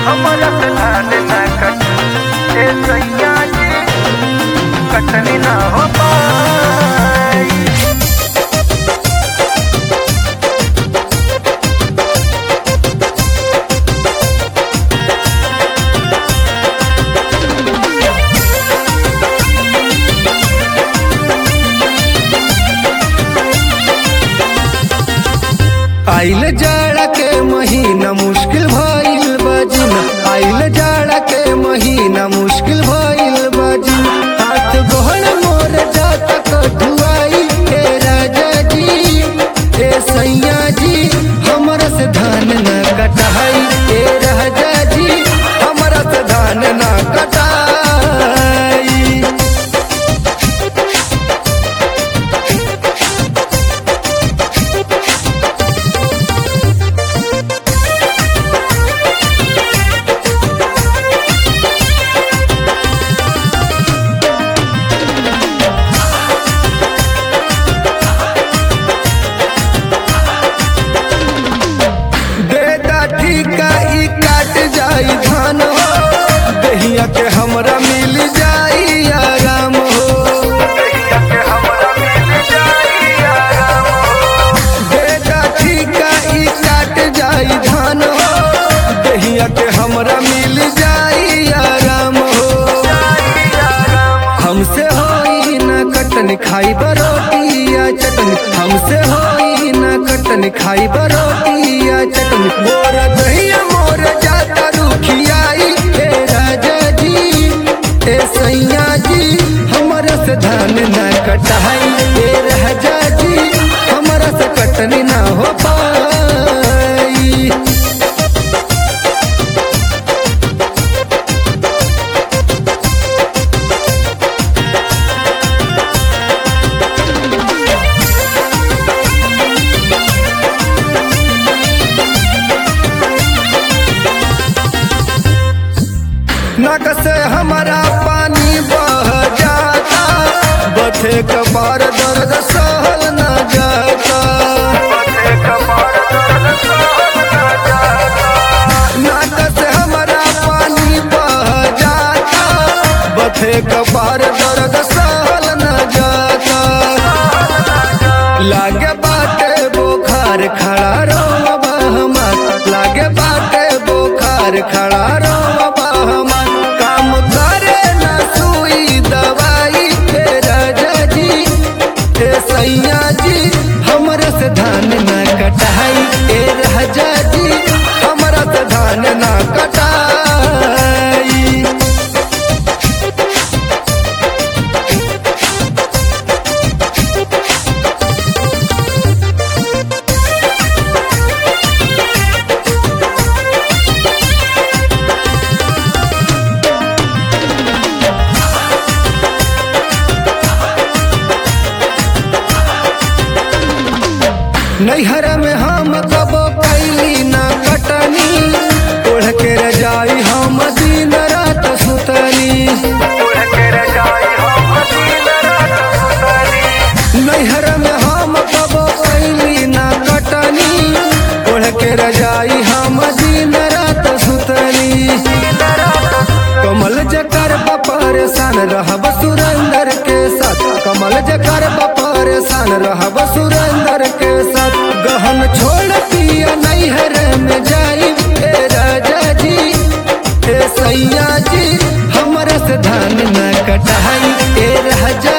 हमारा से धान ना कट ए सैया जी कटनी ना हो पाई। आइल जाड़ा के महीना मुश्किल भइल बजना, आइल जाड़ा के महीना मुश्किल भइल बजना। हाथ गोहन मोर जाता कठुआई हे राजा जी हे सैया जी हमरा से धान न कटाई हे राजा जी हमरा से धान न कटाई। ठीका ई काट जाई धान हो, दहिया के हमरा मिल जाई आराम हो। दहिया के हमरा मिल जाई आराम हो। बेटा ठीका ई काट जाई धान हो, दहिया के हमरा मिल जाई आराम हो। हमसे होई ना कटन खाई बरोटिया चटनी, हमसे होई ना कटन खाई बरोटिया चटनी। मोर दहिया मोर जाता रुखियाई हे राजा जी हे सैया जी हमरा से धान ना कटाई हे राजा जी हमरा से कटनी ना हो पाई। नक से हमारा पानी बह जाता, बथे कपार दर्द सहल न जाता। बथे कपार दर्द सहल न जाता। नक से हमारा पानी बह जाता, बथे कपार दर्द सहल न जाता। लागे बाटे बोखार खड़ा रो बहमा, लागे बाटे बोखार खड़ा रो बहमा। काम करे न सुई दवाई हे राजा जी हे सैया जी हमरा से धान न कटाई हे राजा जी हमरा से धान न कटाई। नैहर में हम कबो कैली ना कटनी, ओढ़ के रजाई हम दिन रात सुतनी। उड़ के रजाई हम दिन रात सुतनी। नैहर में हम कबो कैली ना कटनी, ओढ़ के रजाई हम दिन रात सुतनी। कमल जकर परेशान रहब सुरेंद्र के साथ, कमल जकर परेशान रहब सुरेंद्र के साथ। गहन छोड़ पिया नैहर में जाई हे राजा जी हे सैया जी हमरा से धान न कटाई हे राजा